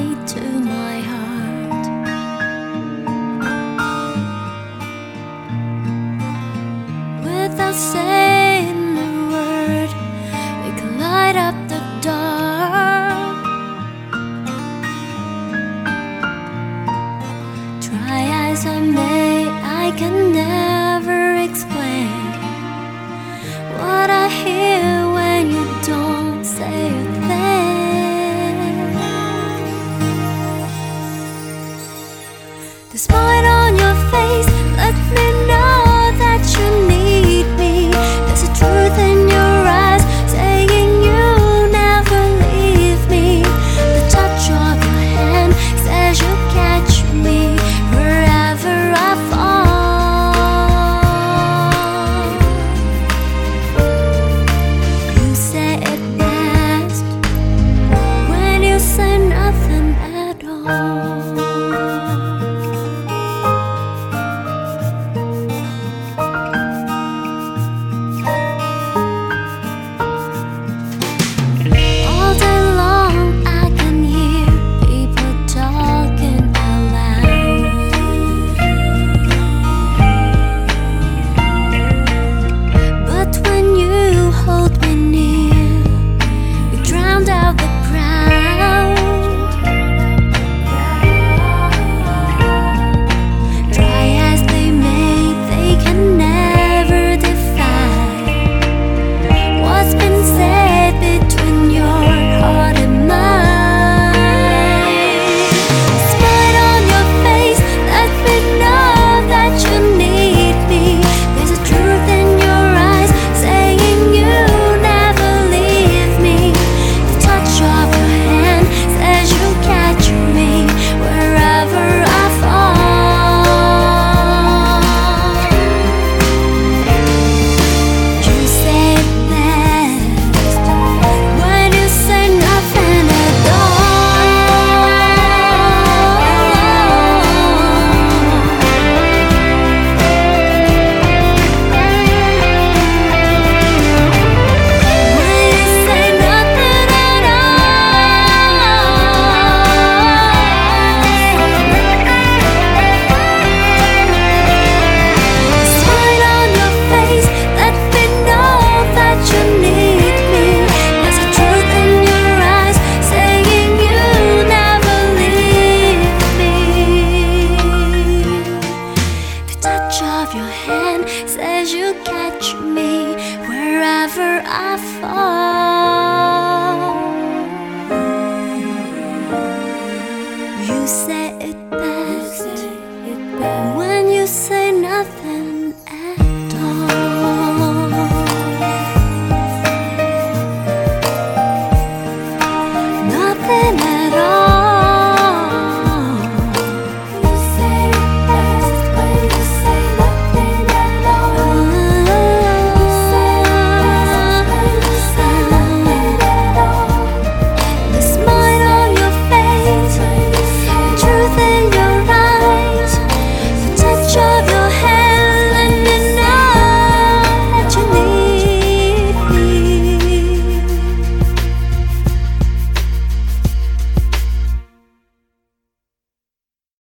right to my heart. Without saying a word, we can light up the dark. Try as I may, I can never explain what I hear when you don't say a thing. The smile on your face lets me know that you need me. There's a truth in your eyes saying you'll never leave me. The touch of your hand says you'll catch me wherever I fall. You say it best when you say nothing at all. Of your hand says you catch me wherever I fall. You say it best when you say